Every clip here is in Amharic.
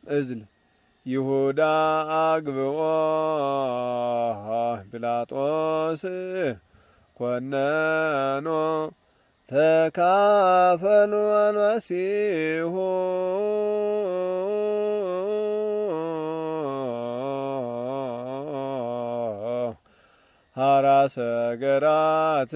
እዝል ይሁዳ አግብኦ ጲላጦስ ኮነኖ ተካፈሉ አንበሲሁ ሀራሰ ገራት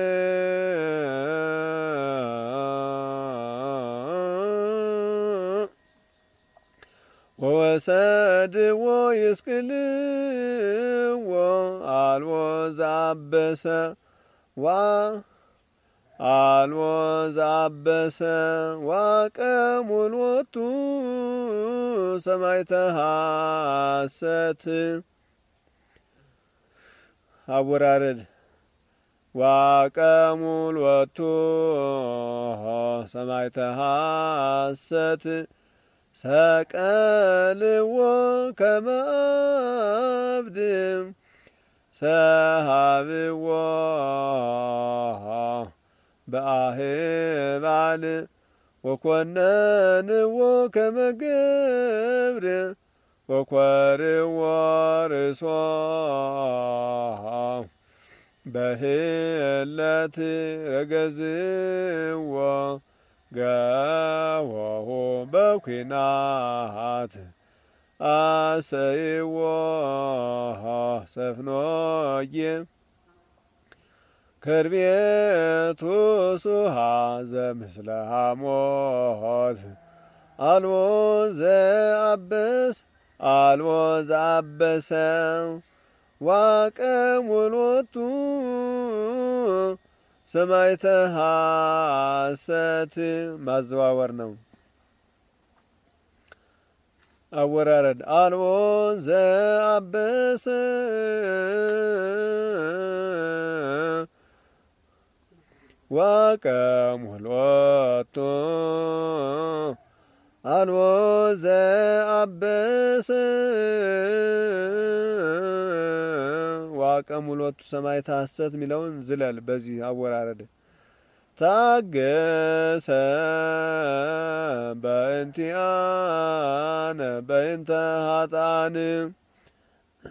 ወሰድዎ ይስቅልዎ አልቦ ዘአበሰ ዋቀሙሎቱ ሰማዕተ ሐሰት አወራረድ ዋቀሙሎቱ ሰማዕተ ሐሰት ሰቀልዎ ከመ አብድ ሰሃብዎ በአህባል ወኮነንዎ ከመ ገብር ወኰርዎ ርእሶ በህለት ረገዝዎ ገወሁ በኩናት አሰይዎ ሰፍኖዬ ከርቤቱ ሱሃ ዘምስለ ሐሞት አልቦ ዘአበሰ ዋቀሙሎቱ ሰማዕተ ሐሰት ማዘዋወር ነው። አወራረድ አልቦ ዘአበሰ ዋቀሙሎቱ አልቦ ዘአበሰ ዋቀሙሎቱ ሰማዕተ ሐሰት ሚለውን ዝለል። በዚህ አወራረድ ታገሰ በእንቲአነ በእንተ ኃጥአን